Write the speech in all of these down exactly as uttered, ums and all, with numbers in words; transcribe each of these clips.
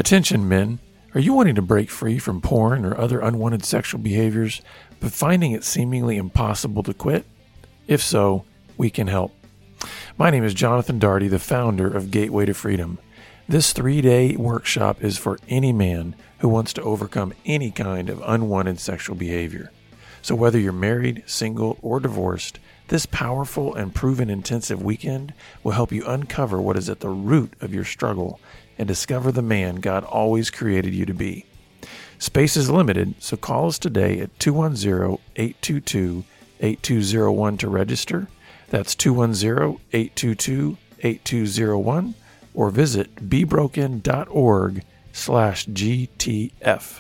Attention men, are you wanting to break free from porn or other unwanted sexual behaviors, but finding it seemingly impossible to quit? If so, we can help. My name is Jonathan Daugherty, the founder of Gateway to Freedom. This three-day workshop is for any man who wants to overcome any kind of unwanted sexual behavior. So whether you're married, single, or divorced, this powerful and proven intensive weekend will help you uncover what is at the root of your struggle and discover the man God always created you to be. Space is limited, so call us today at two one zero, eight two two, eight two zero one to register. That's two one zero, eight two two, eight two zero one, or visit bebroken.org slash GTF.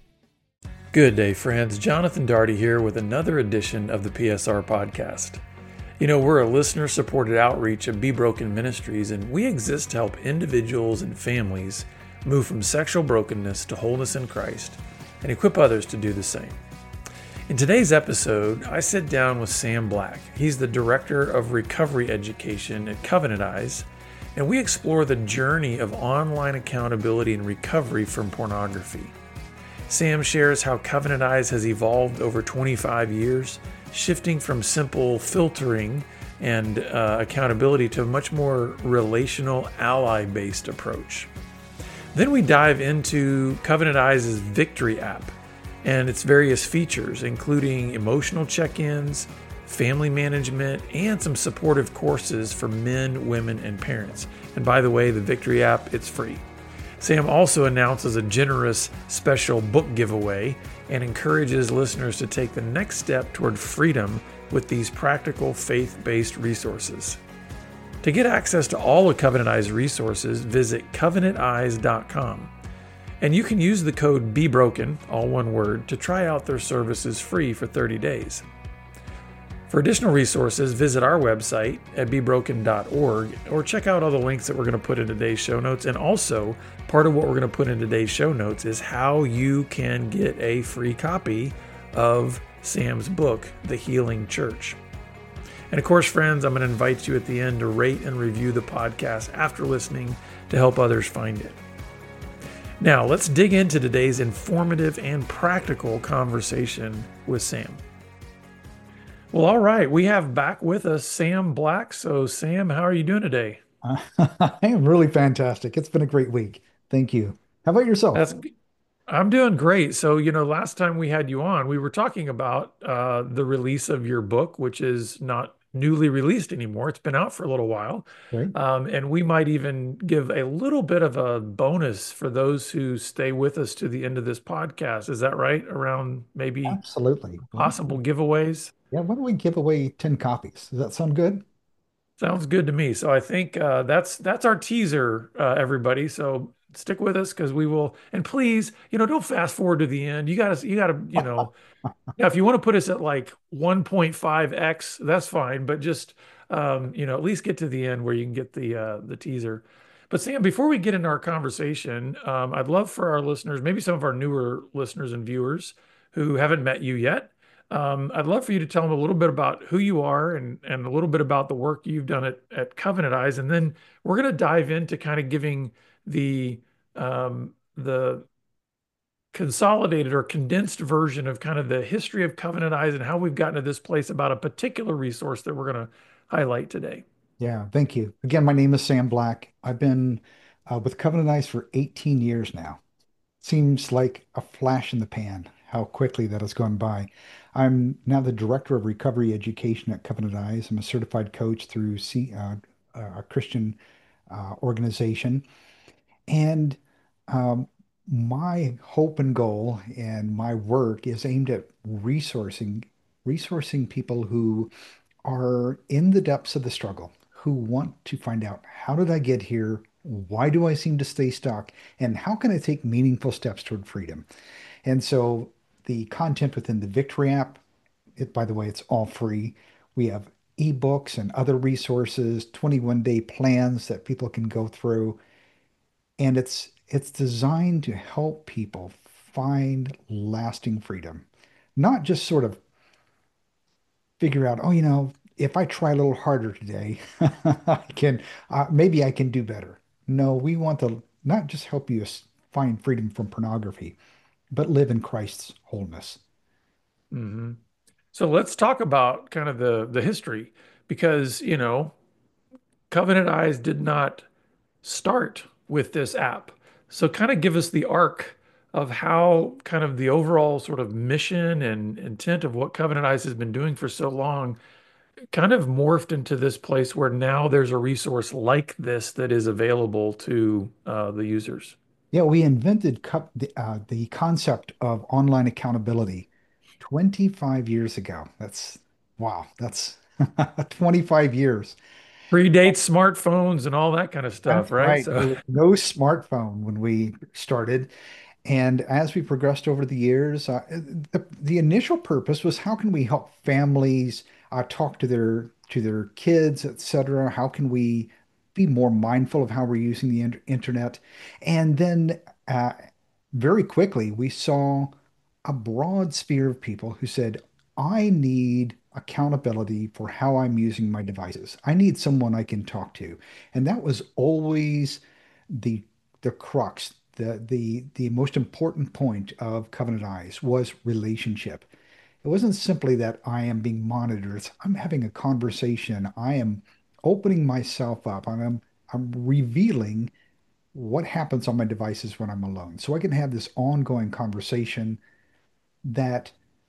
Good day, friends. Jonathan Daugherty here with another edition of the P S R podcast. You know, we're a listener-supported outreach of Be Broken Ministries, and we exist to help individuals and families move from sexual brokenness to wholeness in Christ and equip others to do the same. In today's episode, I sit down with Sam Black. He's the Director of Recovery Education at Covenant Eyes, and we explore the journey of online accountability and recovery from pornography. Sam shares how Covenant Eyes has evolved over twenty-five years, shifting from simple filtering and uh, accountability to a much more relational, ally-based approach. Then we dive into Covenant Eyes' Victory app and its various features, including emotional check-ins, family management, and some supportive courses for men, women, and parents. And by the way, the Victory app, it's free. Sam also announces a generous special book giveaway and encourages listeners to take the next step toward freedom with these practical faith-based resources. To get access to all of Covenant Eyes resources, visit covenant eyes dot com. And you can use the code BEBROKEN, all one word, to try out their services free for thirty days. For additional resources, visit our website at bebroken dot org or check out all the links that we're going to put in today's show notes. And also, part of what we're going to put in today's show notes is how you can get a free copy of Sam's book, The Healing Church. And of course, friends, I'm going to invite you at the end to rate and review the podcast after listening to help others find it. Now, let's dig into today's informative and practical conversation with Sam. Well, all right. We have back with us Sam Black. So, Sam, how are you doing today? I am really fantastic. It's been a great week. Thank you. How about yourself? That's I'm doing great. So, you know, last time we had you on, we were talking about uh, the release of your book, which is not newly released anymore. It's been out for a little while. Right? Um, and we might even give a little bit of a bonus for those who stay with us to the end of this podcast. Is that right? Around maybe Absolutely. Why don't possible we, giveaways? yeah, why don't we give away ten copies? Does that sound good? Sounds good to me. So I think uh, that's that's our teaser, uh, everybody. So stick with us because we will. And please, you know, don't fast forward to the end. You gotta, you gotta, you know. Now, if you want to put us at like one point five x, that's fine. But just, um, you know, at least get to the end where you can get the uh, the teaser. But Sam, before we get into our conversation, um, I'd love for our listeners, maybe some of our newer listeners and viewers who haven't met you yet. Um, I'd love for you to tell them a little bit about who you are and, and a little bit about the work you've done at, at Covenant Eyes. And then we're going to dive into kind of giving the um, the consolidated or condensed version of kind of the history of Covenant Eyes and how we've gotten to this place about a particular resource that we're going to highlight today. Yeah, thank you. Again, my name is Sam Black. I've been uh, with Covenant Eyes for eighteen years now. Seems like a flash in the pan how quickly that has gone by. I'm now the Director of Recovery Education at Covenant Eyes. I'm a certified coach through C, uh, a Christian uh, organization. And um, my hope and goal and my work is aimed at resourcing resourcing people who are in the depths of the struggle, who want to find out how did I get here? Why do I seem to stay stuck? And how can I take meaningful steps toward freedom? And so the content within the Victory app, it, by the way, it's all free. We have ebooks and other resources, twenty-one day plans that people can go through. And it's it's designed to help people find lasting freedom, not just sort of figure out, oh, you know, if I try a little harder today, I can uh, maybe I can do better. No, we want to not just help you find freedom from pornography, but live in Christ's wholeness. Hmm. So let's talk about kind of the the history because, you know, Covenant Eyes did not start with this app. So kind of give us the arc of how kind of the overall sort of mission and intent of what Covenant Eyes has been doing for so long kind of morphed into this place where now there's a resource like this that is available to uh, the users. Yeah, we invented co the, uh, the concept of online accountability twenty-five years ago. That's wow, that's twenty-five years. Predates smartphones and all that kind of That's stuff, right? right. So There was no smartphone when we started. And as we progressed over the years, uh, the, the initial purpose was how can we help families uh, talk to their to their kids, et cetera? How can we be more mindful of how we're using the in internet? And then uh, very quickly, we saw a broad sphere of people who said, I need accountability for how I'm using my devices. I need someone I can talk to. And that was always the the crux, the the the most important point of Covenant Eyes was relationship. It wasn't simply that I am being monitored. It's I'm having a conversation. I am opening myself up. I'm I'm revealing what happens on my devices when I'm alone. So I can have this ongoing conversation that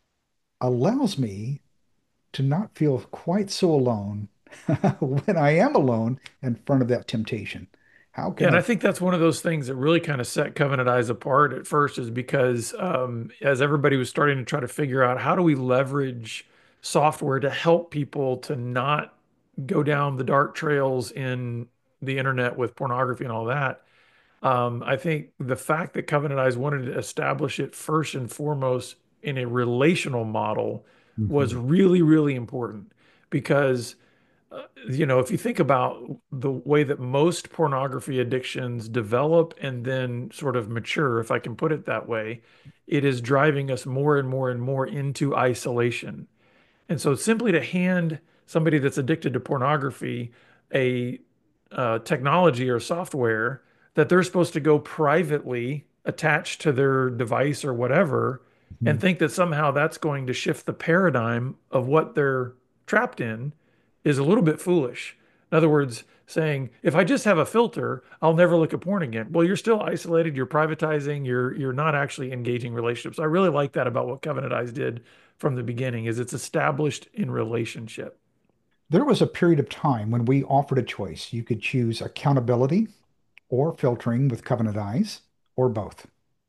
allows me to not feel quite so alone when I am alone in front of that temptation. How yeah, can and I? I think that's one of those things that really kind of set Covenant Eyes apart at first is because um, as everybody was starting to try to figure out how do we leverage software to help people to not go down the dark trails in the internet with pornography and all that. Um, I think the fact that Covenant Eyes wanted to establish it first and foremost in a relational model was Mhm. really, really important because uh, you know, if you think about the way that most pornography addictions develop and then sort of mature, if I can put it that way, it is driving us more and more and more into isolation. And so simply to hand somebody that's addicted to pornography a uh, technology or software that they're supposed to go privately attach to their device or whatever and Mhm. think that somehow that's going to shift the paradigm of what they're trapped in is a little bit foolish. In other words, saying if I just have a filter, I'll never look at porn again. Well, you're still isolated, you're privatizing, you're you're not actually engaging relationships. I really like that about what Covenant Eyes did from the beginning is it's established in relationship. There was a period of time when we offered a choice. You could choose accountability or filtering with Covenant Eyes, or both.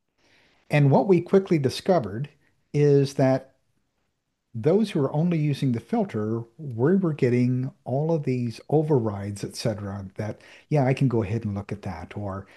And what we quickly discovered is that those who are only using the filter, we were getting all of these overrides, et cetera, that, yeah, I can go ahead and look at that. Or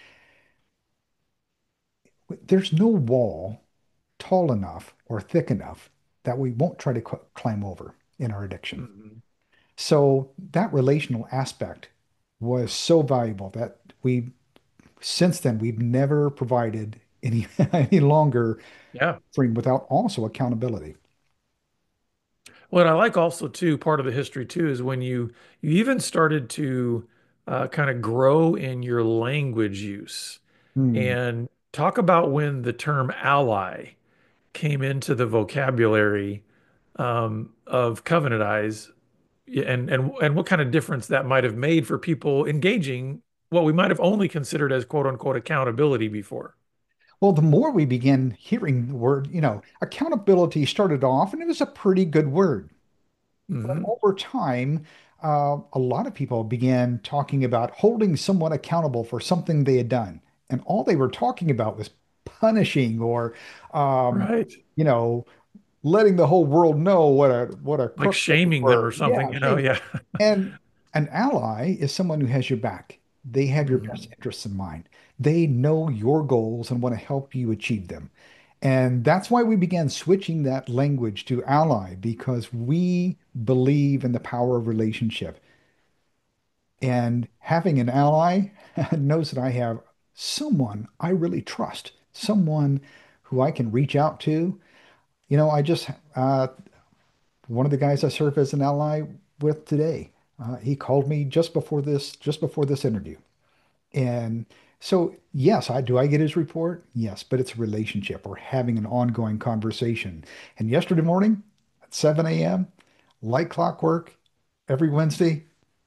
there's no wall tall enough or thick enough that we won't try to cl- climb over in our addiction. Mhm. So that relational aspect was so valuable that we since then we've never provided any any longer Yeah. freedom without also accountability. What I like also too, part of the history too, is when you you even started to uh, kind of grow in your language use Hmm. and talk about when the term ally came into the vocabulary um, of Covenant Eyes and and and what kind of difference that might have made for people engaging what we might have only considered as quote unquote accountability before. Well, the more we began hearing the word, you know, accountability started off, and it was a pretty good word. But Hmm. over time, uh, a lot of people began talking about holding someone accountable for something they had done. And all they were talking about was punishing or, um, Right. you know, letting the whole world know what a what a Like crook they shaming them or were. something, Yeah, you know? shame. Yeah. And an ally is someone who has your back. They have your best Mhm. interests in mind. They know your goals and want to help you achieve them. And that's why we began switching that language to ally because we believe in the power of relationship. And having an ally knows that I have someone I really trust, someone who I can reach out to. You know, I just, uh, one of the guys I serve as an ally with today, uh, he called me just before this, just before this interview. And So yes, I do I get his report? Yes, but it's a relationship. We're having an ongoing conversation. And yesterday morning at seven a m, like clockwork, every Wednesday,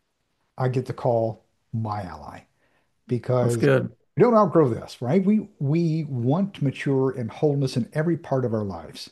I get to call my ally That's because good. we don't outgrow this, right? We we want to mature and wholeness in every part of our lives.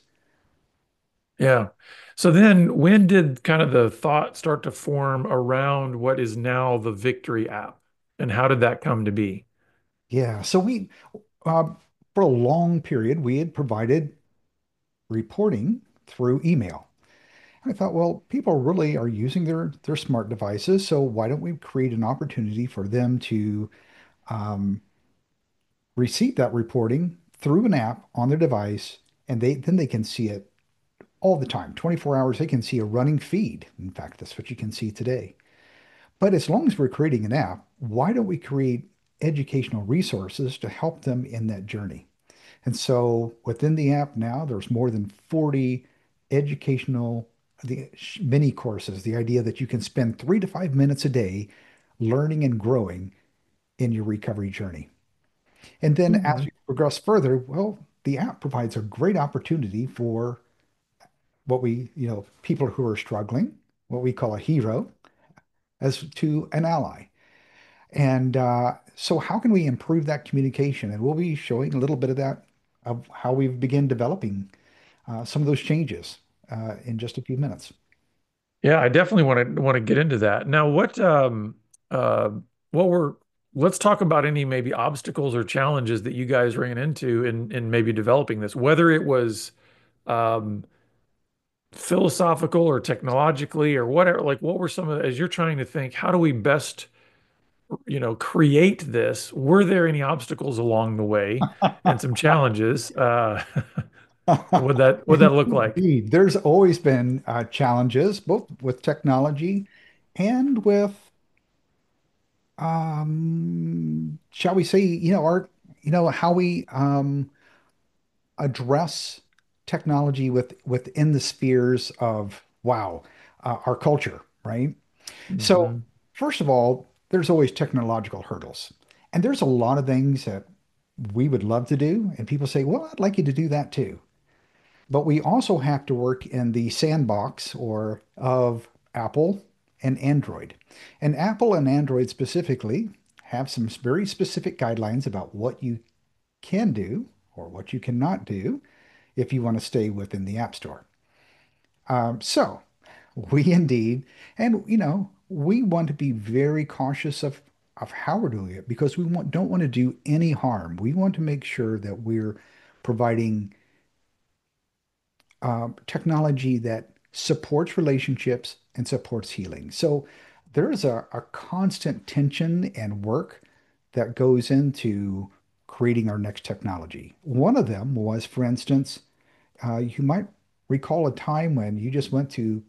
Yeah. So then when did kind of the thought start to form around what is now the Victory app? And how did that come to be? Yeah. So we um, for a long period we had provided reporting through email. I thought, well, people really are using their their smart devices, so why don't we create an opportunity for them to um, receive that reporting through an app on their device, and they then they can see it all the time, twenty-four hours. They can see a running feed. In fact, that's what you can see today. But as long as we're creating an app, why don't we create educational resources to help them in that journey? And so within the app now, there's more than forty educational the mini courses, the idea that you can spend three to five minutes a day learning and growing in your recovery journey. And then as Mhm. we progress further, well, the app provides a great opportunity for what we, you know, people who are struggling, what we call a hero, as to an ally. And uh, so, how can we improve that communication? And we'll be showing a little bit of that of how we've begun developing uh, some of those changes uh, in just a few minutes. Yeah, I definitely want to want to get into that. Now, what um uh what were let's talk about any maybe obstacles or challenges that you guys ran into in in maybe developing this, whether it was um philosophical or technologically or whatever, like what were some of, as you're trying to think, how do we best, you know, create this? Were there any obstacles along the way and some challenges? Uh, what that what that look like? Indeed, there's always been uh, challenges, both with technology and with, um, shall we say, you know, our, you know, how we um, address technology with within the spheres of, wow, uh, our culture, right? So, Hmm. first of all, there's always technological hurdles. And there's a lot of things that we would love to do. And people say, well, I'd like you to do that too. But we also have to work in the sandbox or of Apple and Android. And Apple and Android specifically have some very specific guidelines about what you can do or what you cannot do if you want to stay within the App Store. Um, so we indeed, and you know, we want to be very cautious of of how we're doing it because we want, don't want to do any harm. We want to make sure that we're providing um, technology that supports relationships and supports healing. So there is a, a constant tension and work that goes into creating our next technology. One of them was, for instance, uh, you might recall a time when you just went to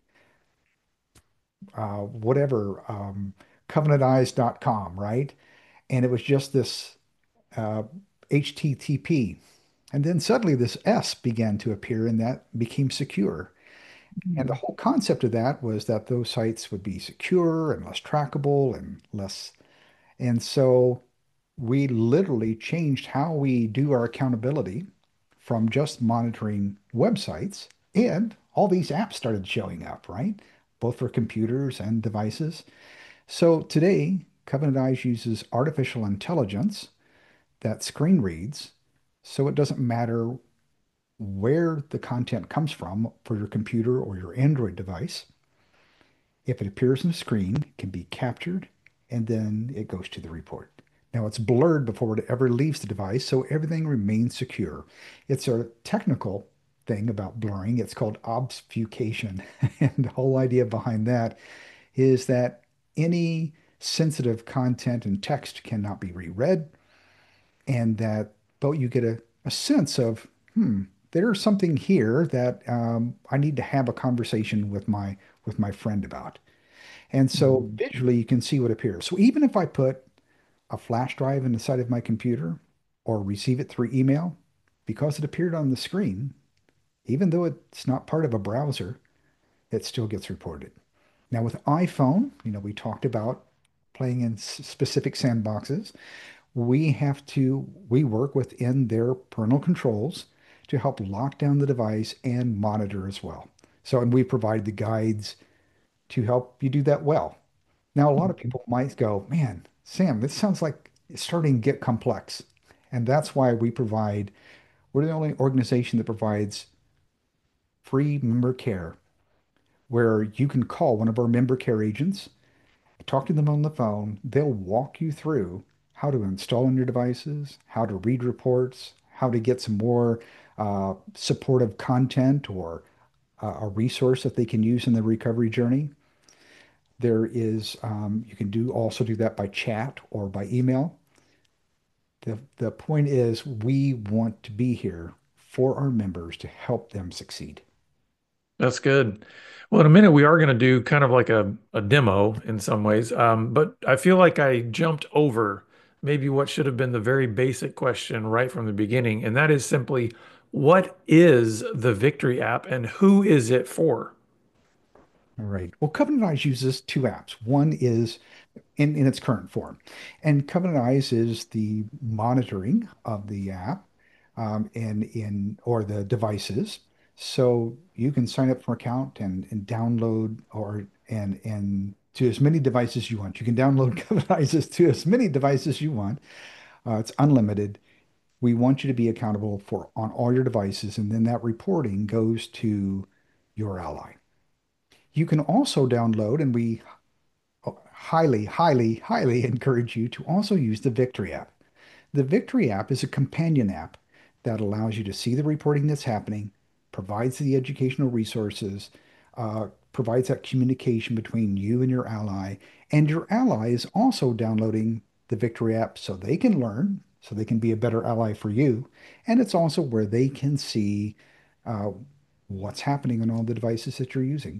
uh, whatever, um, covenant eyes dot com, right? And it was just this uh, H T T P. And then suddenly this S began to appear and that became secure. And the whole concept of that was that those sites would be secure and less trackable and less. And so we literally changed how we do our accountability from just monitoring websites, and all these apps started showing up, right? Both for computers and devices. So today, Covenant Eyes uses artificial intelligence that screen reads, so it doesn't matter where the content comes from for your computer or your Android device. If it appears on the screen, it can be captured and then it goes to the report. Now it's blurred before it ever leaves the device, so everything remains secure. It's a technical thing about blurring. It's called obfuscation. And the whole idea behind that is that any sensitive content and text cannot be reread, and that, but you get a, a sense of, hmm, there's something here that um, I need to have a conversation with my with my friend about. And so Mhm. visually, you can see what appears. So even if I put a flash drive in the side of my computer or receive it through email, because it appeared on the screen, even though it's not part of a browser, it still gets reported. Now with iPhone, you know, we talked about playing in s- specific sandboxes. we have to, we work within their parental controls to help lock down the device and monitor as well. So, and we provide the guides to help you do that well. Now, a lot of people might go, man, Sam, this sounds like it's starting to get complex. And that's why we provide, we're the only organization that provides free member care where you can call one of our member care agents, talk to them on the phone. They'll walk you through how to install on your devices, how to read reports, how to get some more uh, supportive content or uh, a resource that they can use in the recovery journey. There is, um, you can do also do that by chat or by email. The, the point is, we want to be here for our members to help them succeed. That's good. Well, in a minute, we are going to do kind of like a, a demo in some ways. Um, but I feel like I jumped over maybe what should have been the very basic question right from the beginning. And that is simply, what is the Victory app and who is it for? All right. Well, Covenant Eyes uses two apps. One is in, in its current form. And Covenant Eyes is the monitoring of the app um, and in or the devices. So you can sign up for an account and, and download or and and to as many devices you want. You can download Covenant Eyes to as many devices you want. Uh, it's unlimited. We want you to be accountable for on all your devices, and then that reporting goes to your ally. You can also download, and we highly, highly, highly encourage you to also use the Victory app. The Victory app is a companion app that allows you to see the reporting that's happening, provides the educational resources, uh, provides that communication between you and your ally, and your ally is also downloading the Victory app so they can learn, so they can be a better ally for you. And it's also where they can see uh, what's happening on all the devices that you're using.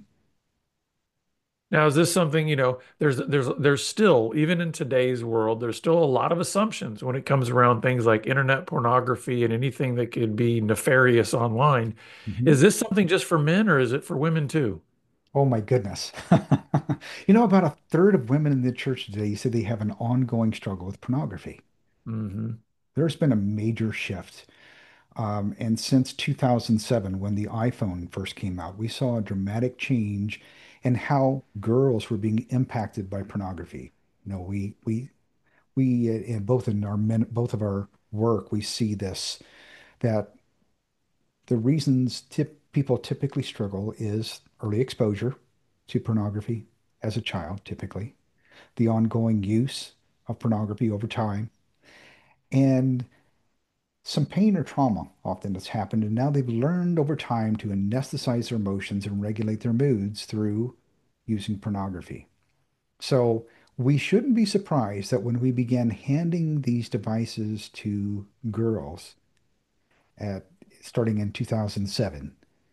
Now, is this something, you know, there's there's there's still, even in today's world, there's still a lot of assumptions when it comes around things like internet pornography and anything that could be nefarious online. Mhm. Is this something just for men or is it for women too? Oh my goodness. You know, about a third of women in the church today say they have an ongoing struggle with pornography. Hmm. There's been a major shift. Um, and since two thousand seven, when the iPhone first came out, we saw a dramatic change in how girls were being impacted by pornography. You know, we we we uh, in both in our men, both of our work, we see this that the reasons tip, people typically struggle is early exposure to pornography as a child, typically, the ongoing use of pornography over time, and some pain or trauma often has happened. And now they've learned over time to anesthetize their emotions and regulate their moods through using pornography. So we shouldn't be surprised that when we began handing these devices to girls at starting in two thousand seven,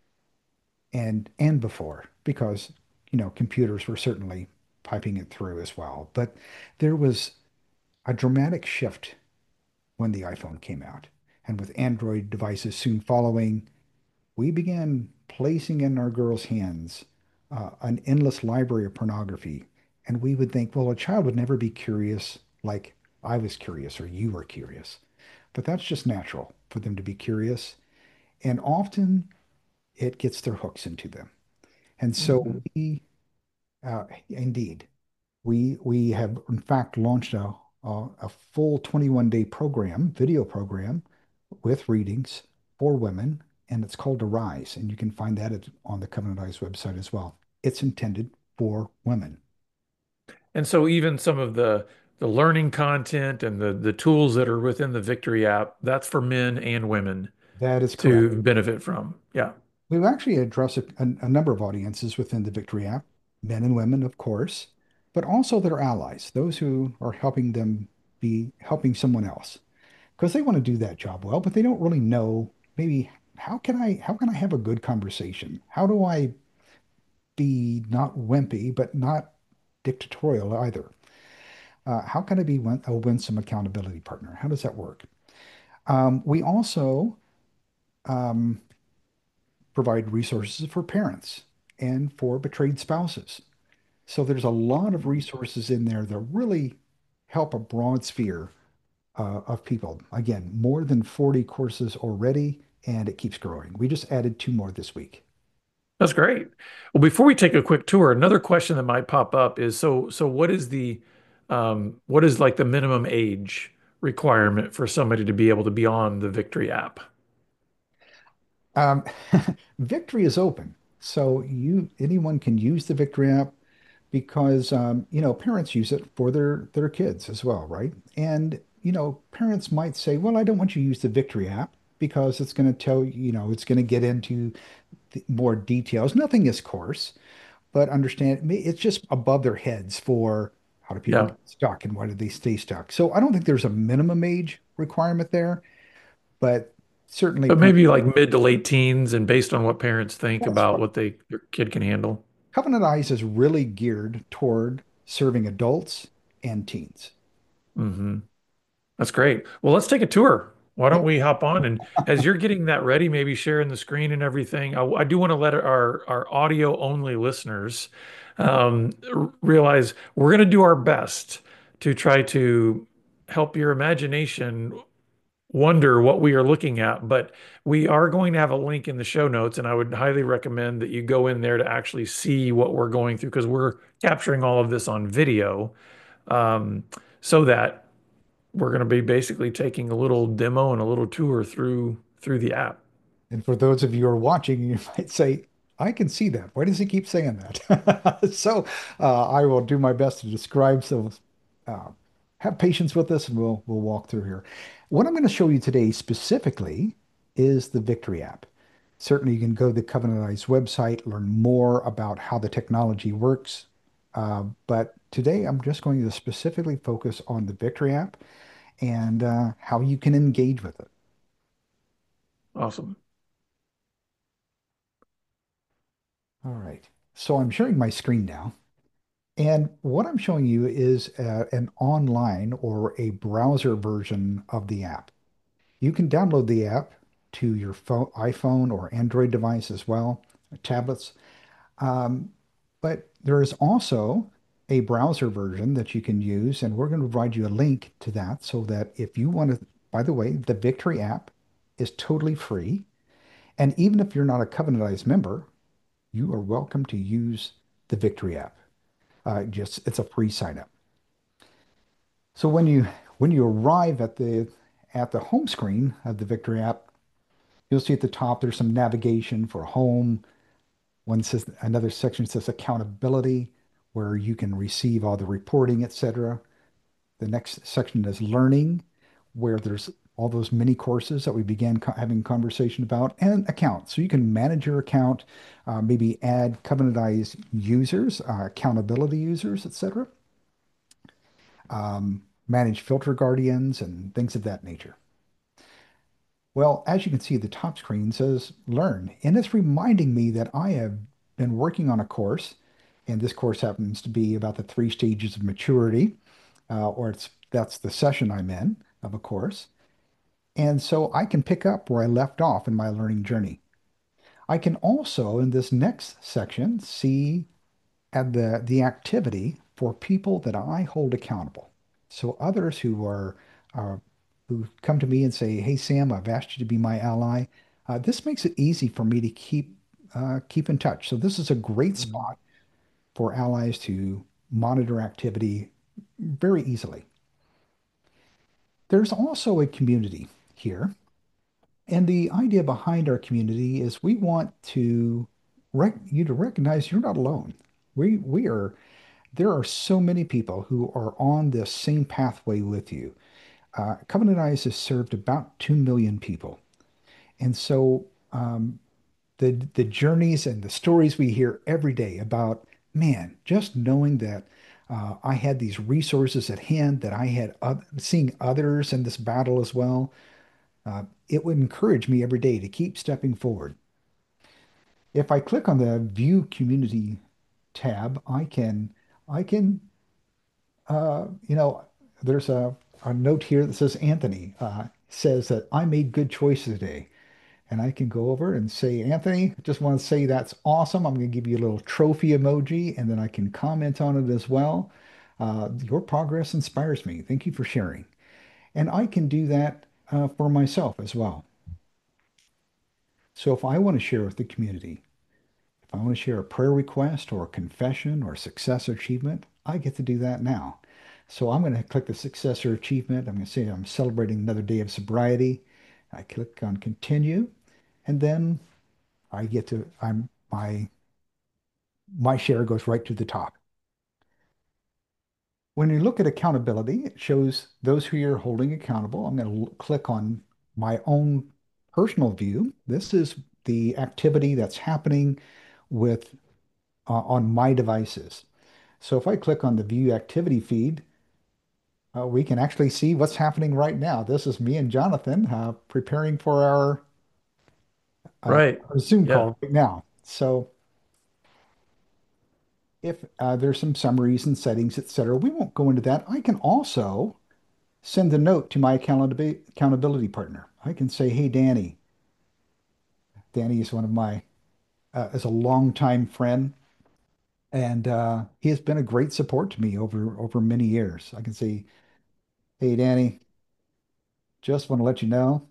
and and before because you know computers were certainly piping it through as well, but there was a dramatic shift when the iPhone came out, and with Android devices soon following, we began placing in our girls' hands uh, an endless library of pornography. And we would think, well, a child would never be curious like I was curious or you were curious, but that's just natural for them to be curious, and often it gets their hooks into them. And so Hmm. we Uh, indeed. We we have in fact launched a a, a full twenty-one day program, video program with readings for women, and it's called Arise, and you can find that at, on the Covenant Eyes website as well. It's intended for women. And so even some of the the learning content and the the tools that are within the Victory app, that's for men and women That is correct. to benefit from. Yeah. We've actually addressed a, a, a number of audiences within the Victory app, men and women, of course, but also their allies, those who are helping them be helping someone else, because they want to do that job well, but they don't really know maybe how can I how can I have a good conversation? How do I be not wimpy but not dictatorial either? Uh, how can I be win a winsome accountability partner? How does that work? Um, we also um, provide resources for parents and for betrayed spouses. So there's a lot of resources in there that really help a broad sphere uh, of people. Again, more than forty courses already, and it keeps growing. We just added two more this week. That's great. Well, before we take a quick tour, another question that might pop up is so so what is the um what is like the minimum age requirement for somebody to be able to be on the Victory app? Um, Victory is open, so you anyone can use the Victory app because um, you know parents use it for their their kids as well, right? And you know parents might say, "Well, I don't want you to use the Victory app because it's going to tell you, you know, it's going to get into the more details. Nothing is coarse, but understand it's just above their heads for how do people Yeah. get stuck and why do they stay stuck." So I don't think there's a minimum age requirement there, but certainly But parents. maybe like mid to late teens and based on what parents think That's about right. what they their kid can handle. Covenant Eyes is really geared toward serving adults and teens. Hmm. That's great. Well, let's take a tour. Why don't Yeah. we hop on and as you're getting that ready, maybe sharing the screen and everything, I, I do want to let our our audio only listeners um, r- realize we're going to do our best to try to help your imagination wonder what we are looking at. But we are going to have a link in the show notes, and I would highly recommend that you go in there to actually see what we're going through because we're capturing all of this on video um, so that we're going to be basically taking a little demo and a little tour through through the app. And for those of you who are watching, you might say, I can see that. Why does he keep saying that? So uh, I will do my best to describe. So uh, have patience with us and we'll we'll walk through here. What I'm going to show you today specifically is the Victory app. Certainly, you can go to the Covenant Eyes website, learn more about how the technology works. Uh, but today, I'm just going to specifically focus on the Victory app and uh, how you can engage with it. Awesome. All right. So I'm sharing my screen now. And what I'm showing you is uh, an online or a browser version of the app. You can download the app to your phone, iPhone or Android device as well, tablets. Um, but there is also a browser version that you can use, and we're going to provide you a link to that so that if you want to, by the way, the Victory app is totally free. And even if you're not a Covenant Eyes member, you are welcome to use the Victory app. Uh, just it's a free sign up. So when you when you arrive at the at the home screen of the Victory app, you'll see at the top there's some navigation for home. One says another section says accountability, where you can receive all the reporting, et cetera. The next section is learning, where there's all those mini courses that we began co having conversation about, and account. So you can manage your account, uh, maybe add Covenant Eyes users, uh, accountability users, et cetera. Um, manage filter guardians and things of that nature. Well, as you can see, the top screen says Learn, and it's reminding me that I have been working on a course, and this course happens to be about the three stages of maturity, uh, or it's that's the session I'm in of a course. And so I can pick up where I left off in my learning journey. I can also, in this next section, see at the the activity for people that I hold accountable. So others who are uh, who come to me and say, "Hey Sam, I've asked you to be my ally." Uh, this makes it easy for me to keep uh, keep in touch. So this is a great Mhm. spot for allies to monitor activity very easily. There's also a community here, and the idea behind our community is we want to rec you to recognize you're not alone. We we are There are so many people who are on this same pathway with you. Uh, Covenant Eyes has served about two million people. And so um, the, the journeys and the stories we hear every day about, man, just knowing that uh, I had these resources at hand, that I had oth seeing others in this battle as well, uh, it would encourage me every day to keep stepping forward. If I click on the View Community tab, I can I can Uh, you know, there's a, a note here that says Anthony uh, says that I made good choices today. And I can go over and say, Anthony, just want to say that's awesome. I'm going to give you a little trophy emoji and then I can comment on it as well. Uh, your progress inspires me. Thank you for sharing. And I can do that uh, for myself as well. So if I want to share with the community, if I want to share a prayer request or a confession or success or achievement, I get to do that now. So I'm going to click the success or achievement. I'm going to say I'm celebrating another day of sobriety. I click on continue, and then I get to I'm my my share goes right to the top. When you look at accountability, it shows those who you're holding accountable. I'm going to click on my own personal view. This is the activity that's happening with uh, on my devices. So if I click on the view activity feed, uh, we can actually see what's happening right now. This is me and Jonathan uh, preparing for our, uh, Right. our Zoom Yeah. call right now. So if uh, there's some summaries and settings, et cetera, we won't go into that. I can also send a note to my accountability accountability partner. I can say, "Hey, Danny." Danny is one of my uh, is a longtime friend, and uh, he has been a great support to me over over many years. I can say, "Hey, Danny, just want to let you know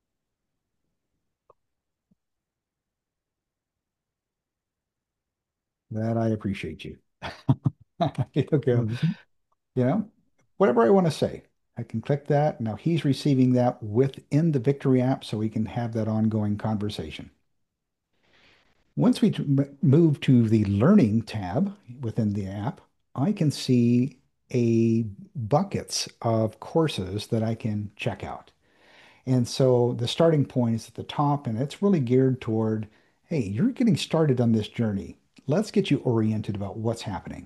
that I appreciate you." He'll go, Mhm. you know, whatever I want to say. I can click that. Now he's receiving that within the Victory app, so we can have that ongoing conversation. Once we move to the Learning tab within the app, I can see a buckets of courses that I can check out. And so the starting point is at the top, and it's really geared toward, hey, you're getting started on this journey. Let's get you oriented about what's happening.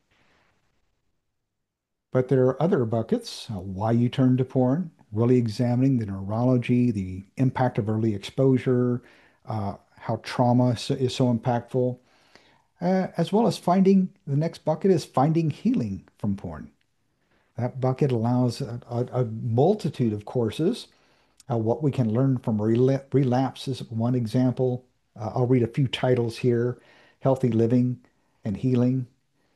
But there are other buckets, uh, why you turn to porn, really examining the neurology, the impact of early exposure, uh, how trauma is so, is so impactful, uh, as well as finding the next bucket is finding healing from porn. That bucket allows a, a, a multitude of courses. Uh, what we can learn from rela relapse is one example. Uh, I'll read a few titles here: Healthy Living and Healing,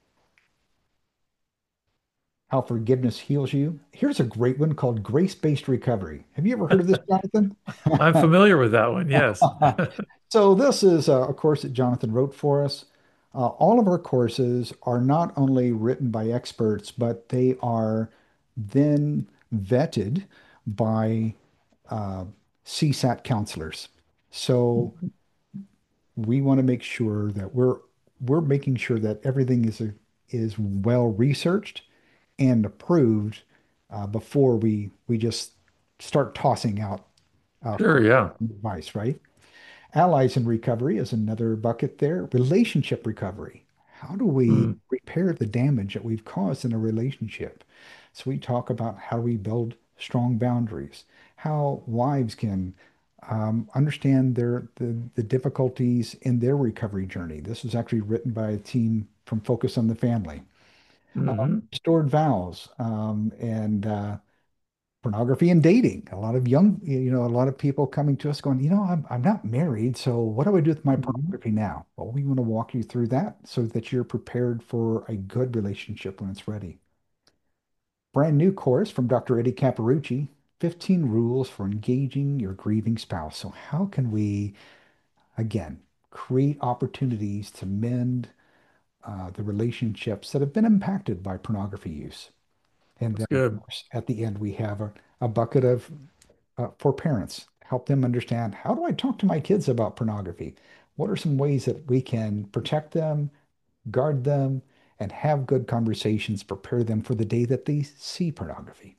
How Forgiveness Heals You. Here's a great one called Grace-Based Recovery. Have you ever heard of this, Jonathan? I'm familiar with that one. Yes. So this is a, a course that Jonathan wrote for us. Uh, all of our courses are not only written by experts, but they are then vetted by uh, C SAT counselors. So we want to make sure that we're we're making sure that everything is a, is well researched and approved uh, before we we just start tossing out uh, Sure. Yeah. advice, right? Allies in recovery is another bucket there. Relationship recovery. How do we Mm. repair the damage that we've caused in a relationship? So we talk about how we build strong boundaries, how wives can um, understand their the, the difficulties in their recovery journey. This was actually written by a team from Focus on the Family. Uh, Hmm. Restored vows um, and uh, pornography and dating. A lot of young, you know, a lot of people coming to us going, you know, I'm I'm not married, so what do I do with my Hmm. pornography now? Well, we want to walk you through that so that you're prepared for a good relationship when it's ready. Brand new course from Doctor Eddie Caparucci, fifteen rules for engaging your grieving spouse. So how can we, again, create opportunities to mend uh, the relationships that have been impacted by pornography use? And That's then, of good. course, at the end, we have a, a bucket of uh, for parents, help them understand, how do I talk to my kids about pornography? What are some ways that we can protect them, guard them, and have good conversations, prepare them for the day that they see pornography?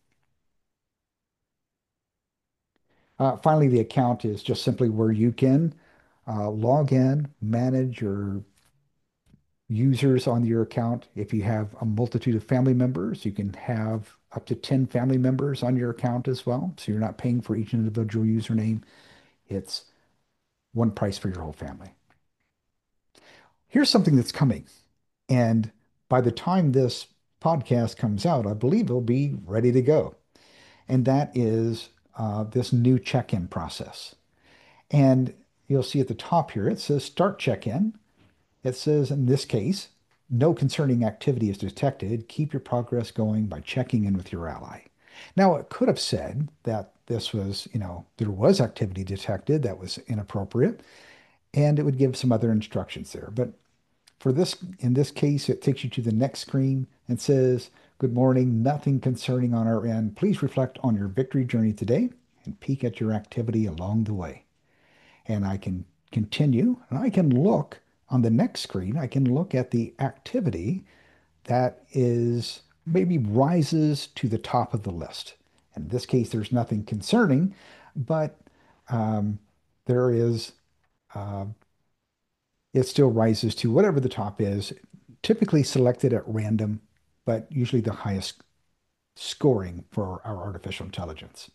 Uh, finally, the account is just simply where you can uh, log in, manage your users on your account. If you have a multitude of family members, you can have up to ten family members on your account as well. So you're not paying for each individual username. It's one price for your whole family. Here's something that's coming. And by the time this podcast comes out, I believe it'll be ready to go. And that is uh, this new check-in process. And you'll see at the top here, it says start check-in. It says in this case, no concerning activity is detected. Keep your progress going by checking in with your ally. Now, it could have said that this was, you know, there was activity detected that was inappropriate, and it would give some other instructions there. But for this, in this case, it takes you to the next screen and says, "Good morning, nothing concerning on our end. Please reflect on your victory journey today and peek at your activity along the way." And I can continue and I can look on the next screen. I can look at the activity that is maybe rises to the top of the list. In this case, there's nothing concerning, but um, there is, uh, it still rises to whatever the top is, typically selected at random, but usually the highest scoring for our artificial intelligence.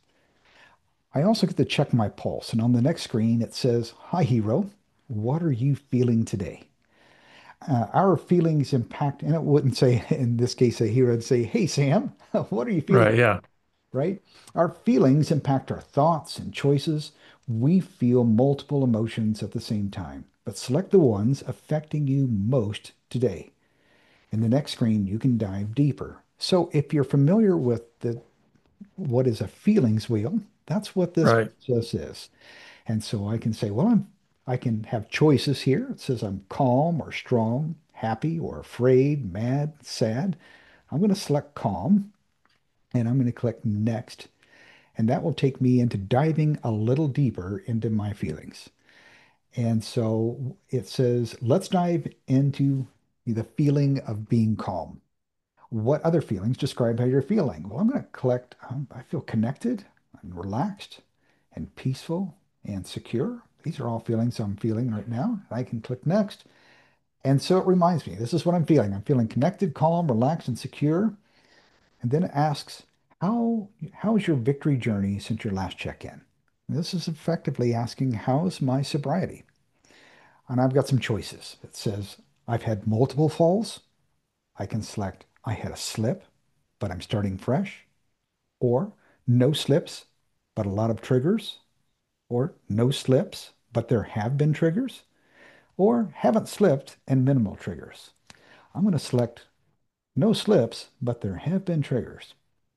I also get to check my pulse, and on the next screen it says, "Hi, hero. What are you feeling today?" Uh, our feelings impact, and it wouldn't say, in this case, a hero would say, "Hey, Sam, what are you feeling?" Right. Yeah. Right? Our feelings impact our thoughts and choices. We feel multiple emotions at the same time, but select the ones affecting you most today. In the next screen, you can dive deeper. So if you're familiar with the what is a feelings wheel, that's what this Right. process is. And so I can say, well, I'm I can have choices here. It says I'm calm or strong, happy or afraid, mad, sad. I'm going to select calm and I'm going to click next. And that will take me into diving a little deeper into my feelings. And so it says, let's dive into the feeling of being calm. What other feelings describe how you're feeling? Well, I'm going to collect, um, I feel connected and relaxed and peaceful and secure. These are all feelings I'm feeling right now. I can click next. And so it reminds me, this is what I'm feeling. I'm feeling connected, calm, relaxed, and secure. And then it asks, how, how is your victory journey since your last check-in? This is effectively asking, how's my sobriety? And I've got some choices. It says, I've had multiple falls. I can select, I had a slip, but I'm starting fresh, or no slips, but a lot of triggers, or no slips, but there have been triggers, or haven't slipped and minimal triggers. I'm going to select no slips, but there have been triggers.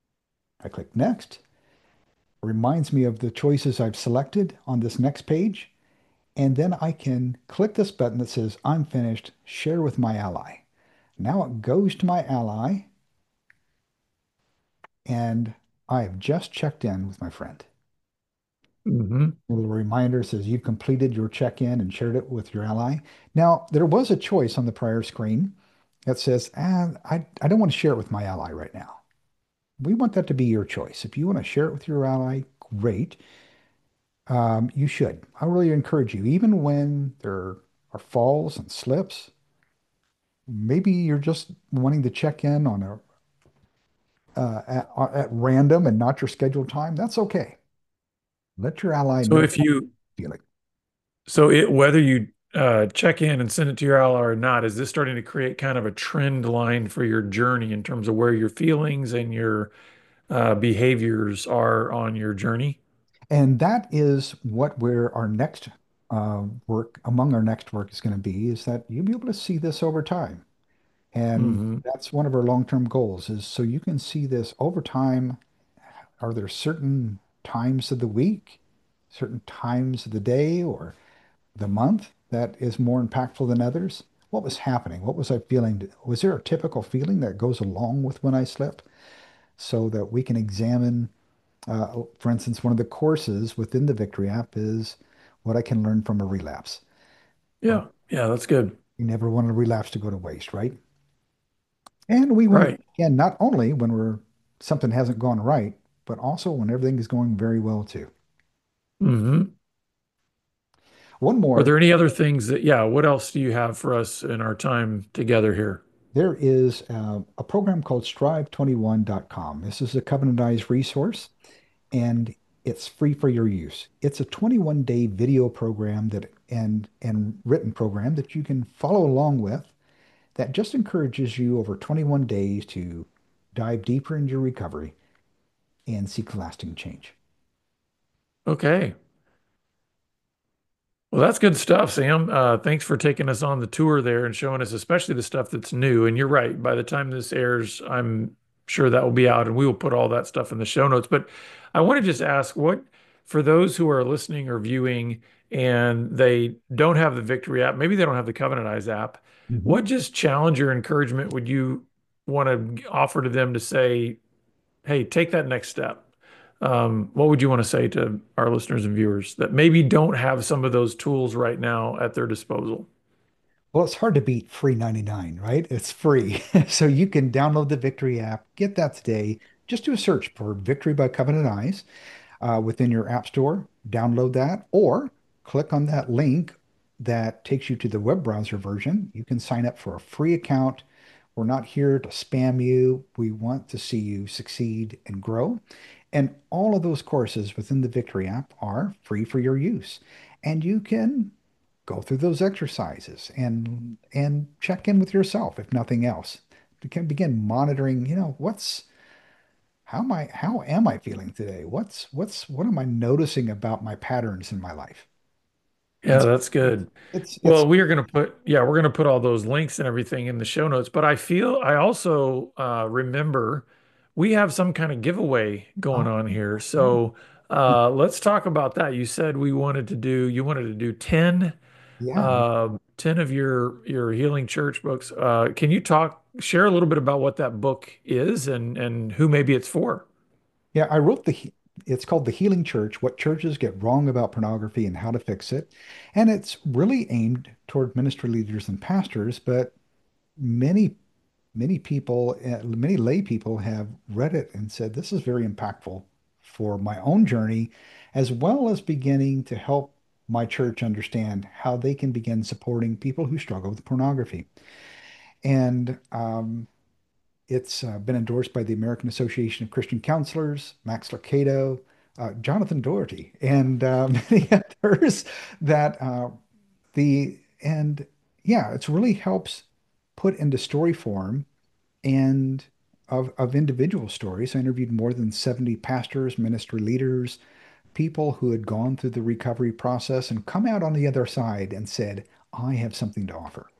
I click next. It reminds me of the choices I've selected on this next page, and then I can click this button that says I'm finished, share with my ally. Now it goes to my ally, and I have just checked in with my friend. Hmm. A little reminder says you've completed your check-in and shared it with your ally. Now, there was a choice on the prior screen that says, ah, I, I don't want to share it with my ally right now. We want that to be your choice. If you want to share it with your ally, great. Um, you should. I really encourage you, even when there are falls and slips, maybe you're just wanting to check in on a uh, at, at random and not your scheduled time. That's okay. Let your ally So know if how you, you're feeling. so it, whether you uh, check in and send it to your ally or not, is this starting to create kind of a trend line for your journey in terms of where your feelings and your uh, behaviors are on your journey? And that is what where our next uh, work, among our next work is going to be, is that you'll be able to see this over time. And Hmm. that's one of our long-term goals is so you can see this over time. Are there certain times of the week, certain times of the day or the month that is more impactful than others? What was happening? What was I feeling? Was there a typical feeling that goes along with when I slip so that we can examine uh, for instance, one of the courses within the Victory app is what I can learn from a relapse. Well, Yeah. Yeah, that's good. you never want a relapse to go to waste, right? And we want to, Right. again, not only when we're something hasn't gone right, but also when everything is going very well too. Hmm. One Are more, there any other things that, yeah, what else do you have for us in our time together here? there is uh, a program called strive twenty-one dot com. This is a Covenantized resource and it's free for your use. It's a twenty-one day video program that and and written program that you can follow along with that just encourages you over twenty-one days to dive deeper into your recovery and seek lasting change. Okay. Well, that's good stuff, Sam. Uh, thanks for taking us on the tour there and showing us, especially the stuff that's new. And you're right. By the time this airs, I'm sure that will be out, and we will put all that stuff in the show notes. But I want to just ask, what for those who are listening or viewing and they don't have the Victory app, maybe they don't have the Covenant Eyes app, Mhm. what just challenge or encouragement would you want to offer to them to say, hey, take that next step? Um, what would you want to say to our listeners and viewers that maybe don't have some of those tools right now at their disposal? Well, it's hard to beat free ninety-nine, right? It's free. So you can download the Victory app, get that today. Just do a search for Victory by Covenant Eyes uh, within your app store, download that, or click on that link that takes you to the web browser version. You can sign up for a free account. We're not here to spam you. We want to see you succeed and grow. And all of those courses within the Victory app are free for your use. And you can go through those exercises and and check in with yourself, if nothing else. You can begin monitoring, you know, what's how am I how am I feeling today? What's what's what am I noticing about my patterns in my life? Yeah, And so that's good. it's it's Well, we are going to put, yeah, we're going to put all those links and everything in the show notes. But I feel, I also uh, remember we have some kind of giveaway going oh on here. yeah. So uh, let's talk about that. You said we wanted to do, you wanted to do ten, Yeah. uh, ten of your your Healing Church books. Uh, can you talk, share a little bit about what that book is and and who maybe it's for? Yeah, I wrote the he- it's called The Healing Church, What Churches Get Wrong About Pornography and How to Fix It. And it's really aimed toward ministry leaders and pastors, but many many people, uh, many lay people have read it and said, this is very impactful for my own journey, as well as beginning to help my church understand how they can begin supporting people who struggle with pornography. And um, it's uh, been endorsed by the American Association of Christian Counselors, Max Lucado, uh, Jonathan Doherty, and uh, many others that uh, the, and yeah, it really helps put into story form and of, of individual stories. I interviewed more than seventy pastors, ministry leaders, people who had gone through the recovery process and come out on the other side and said, I have something to offer.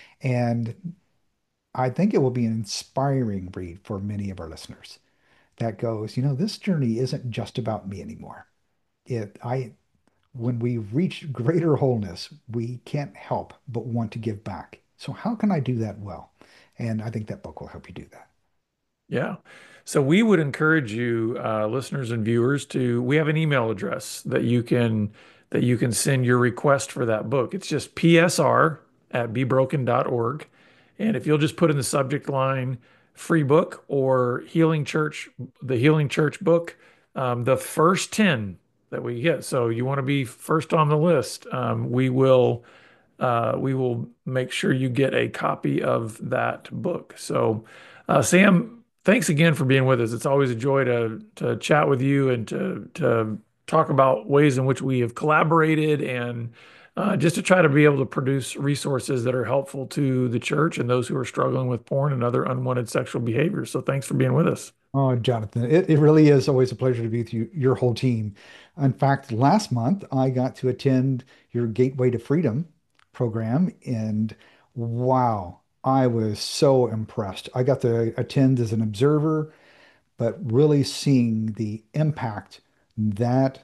And I think it will be an inspiring read for many of our listeners that goes, you know, this journey isn't just about me anymore. It, I, when we reach greater wholeness, we can't help but want to give back. So how can I do that well? And I think that book will help you do that. Yeah. So we would encourage you, uh, listeners and viewers, to we have an email address that you can that you can send your request for that book. It's just P S R at be broken dot org. And if you'll just put in the subject line free book or Healing Church, the Healing Church book, um, the first ten that we get. So you want to be first on the list. Um, we will uh, we will make sure you get a copy of that book. So, uh, Sam, thanks again for being with us. It's always a joy to to chat with you and to to talk about ways in which we have collaborated and uh, just to try to be able to produce resources that are helpful to the church and those who are struggling with porn and other unwanted sexual behaviors. So, thanks for being with us. Oh, Jonathan, it, it really is always a pleasure to be with you, your whole team. In fact, last month I got to attend your Gateway to Freedom program, and wow, I was so impressed. I got to attend as an observer, but really seeing the impact that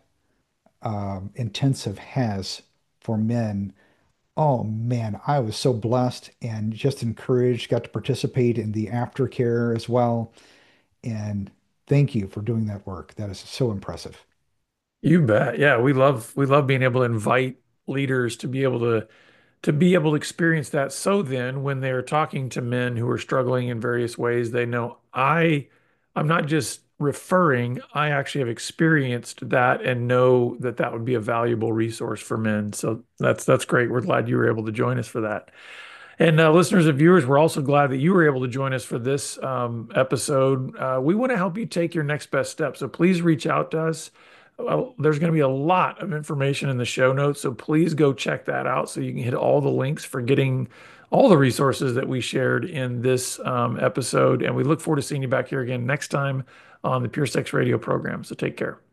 um, intensive has for men. Oh man, I was so blessed and just encouraged, got to participate in the aftercare as well. And thank you for doing that work. That is so impressive. You bet. Yeah, we love we love being able to invite leaders to be able to to be able to experience that. So then when they're talking to men who are struggling in various ways, they know I I'm not just referring, I actually have experienced that and know that that would be a valuable resource for men. So that's that's great. We're glad you were able to join us for that. And uh, listeners and viewers, we're also glad that you were able to join us for this um, episode. Uh, we want to help you take your next best step. So please reach out to us. Well, there's going to be a lot of information in the show notes. So please go check that out so you can hit all the links for getting all the resources that we shared in this um, episode. And we look forward to seeing you back here again next time on the Pure Sex Radio program. So take care.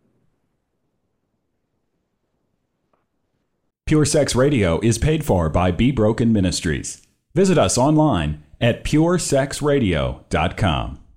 Pure Sex Radio is paid for by Be Broken Ministries. Visit us online at pure sex radio dot com.